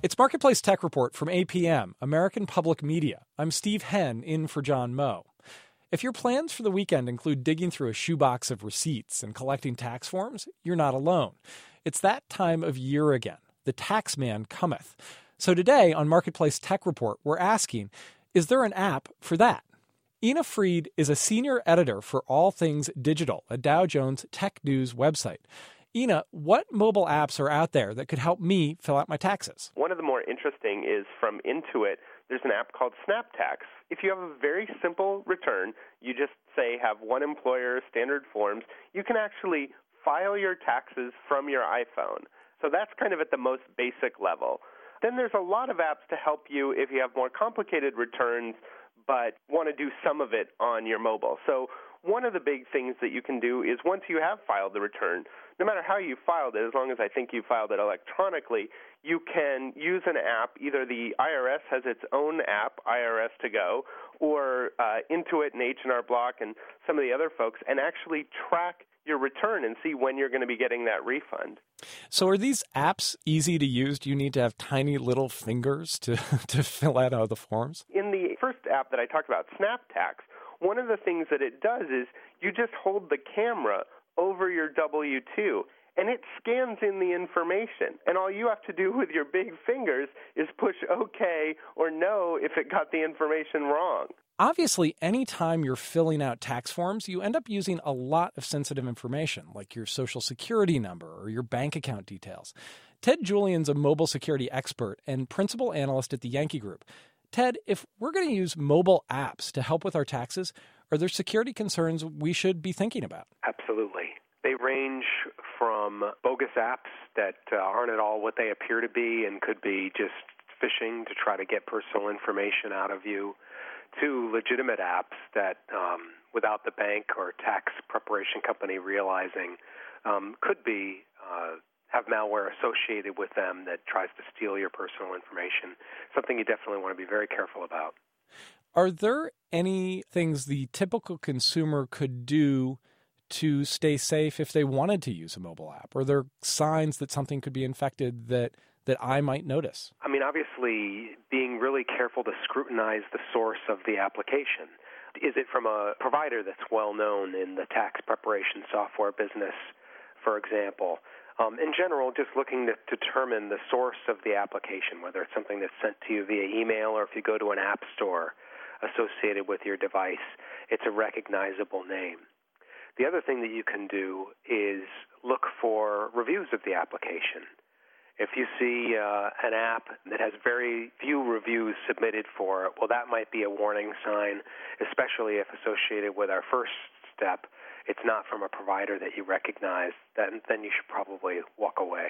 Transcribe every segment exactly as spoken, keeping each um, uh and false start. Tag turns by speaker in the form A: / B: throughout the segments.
A: It's Marketplace Tech Report from A P M, American Public Media. I'm Steve Henn, in for John Moe. If your plans for the weekend include digging through a shoebox of receipts and collecting tax forms, you're not alone. It's that time of year again. The tax man cometh. So today on Marketplace Tech Report, we're asking, is there an app for that? Ina Fried is a senior editor for all things digital at Dow Jones Tech News website. Ina, what mobile apps are out there that could help me fill out my taxes?
B: One of the more interesting is from Intuit. There's an app called SnapTax. If you have a very simple return, you just say have one employer, standard forms, you can actually file your taxes from your iPhone. So that's kind of at the most basic level. Then there's a lot of apps to help you if you have more complicated returns but want to do some of it on your mobile. So one of the big things that you can do is once you have filed the return, no matter how you filed it, as long as I think you filed it electronically, you can use an app. Either the I R S has its own app, I R S To Go, or uh, Intuit and H and R Block and some of the other folks, and actually track your return and see when you're going to be getting that refund.
A: So are these apps easy to use? Do you need to have tiny little fingers to, to fill out all the forms?
B: In the first app that I talked about, SnapTax, one of the things that it does is you just hold the camera over your W two, and it scans in the information. And all you have to do with your big fingers is push OK or no if it got the information wrong.
A: Obviously, anytime you're filling out tax forms, you end up using a lot of sensitive information, like your social security number or your bank account details. Ted Julian's a mobile security expert and principal analyst at the Yankee Group. Ted, if we're going to use mobile apps to help with our taxes, are there security concerns we should be thinking about?
C: Absolutely. They range from bogus apps that uh, aren't at all what they appear to be and could be just phishing to try to get personal information out of you, to legitimate apps that, um, without the bank or tax preparation company realizing, um, could be uh, have malware associated with them that tries to steal your personal information, something you definitely want to be very careful about.
A: Are there any things the typical consumer could do to stay safe if they wanted to use a mobile app? Are there signs that something could be infected that that I might notice?
C: I mean, obviously, being really careful to scrutinize the source of the application. Is it from a provider that's well known in the tax preparation software business, for example? Um, in general, just looking to determine the source of the application, whether it's something that's sent to you via email or if you go to an app store associated with your device, it's a recognizable name. The other thing that you can do is look for reviews of the application. If you see uh, an app that has very few reviews submitted for it, well, that might be a warning sign, especially if associated with our first step, it's not from a provider that you recognize, then, then you should probably walk away.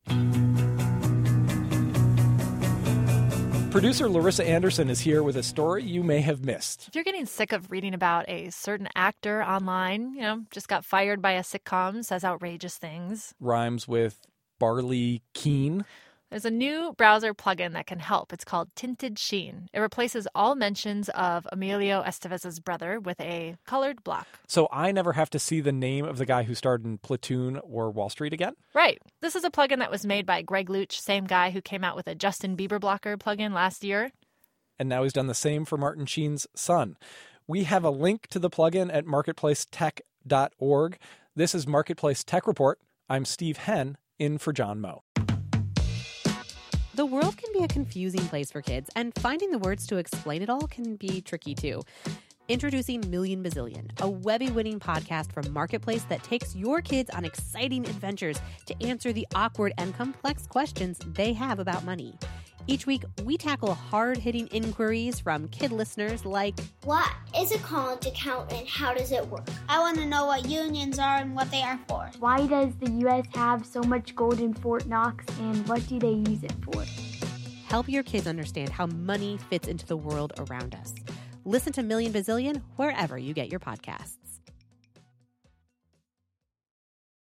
A: Producer Larissa Anderson is here with a story you may have missed.
D: If you're getting sick of reading about a certain actor online, you know, just got fired by a sitcom, says outrageous things.
A: Rhymes with Barley Keen.
D: There's a new browser plugin that can help. It's called Tinted Sheen. It replaces all mentions of Emilio Estevez's brother with a colored block.
A: So I never have to see the name of the guy who starred in Platoon or Wall Street again?
D: Right. This is a plugin that was made by Greg Luch, same guy who came out with a Justin Bieber blocker plugin last year.
A: And now he's done the same for Martin Sheen's son. We have a link to the plugin at marketplace tech dot org. This is Marketplace Tech Report. I'm Steve Henn, in for John Moe.
E: The world can be a confusing place for kids, and finding the words to explain it all can be tricky too. Introducing Million Bazillion, a Webby-winning podcast from Marketplace that takes your kids on exciting adventures to answer the awkward and complex questions they have about money. Each week, we tackle hard-hitting inquiries from kid listeners like,
F: what is a college account and how does it work? I want to know what unions are and what they are for.
G: Why does the U S have so much gold in Fort Knox and what do they use it for?
E: Help your kids understand how money fits into the world around us. Listen to Million Bazillion wherever you get your podcasts.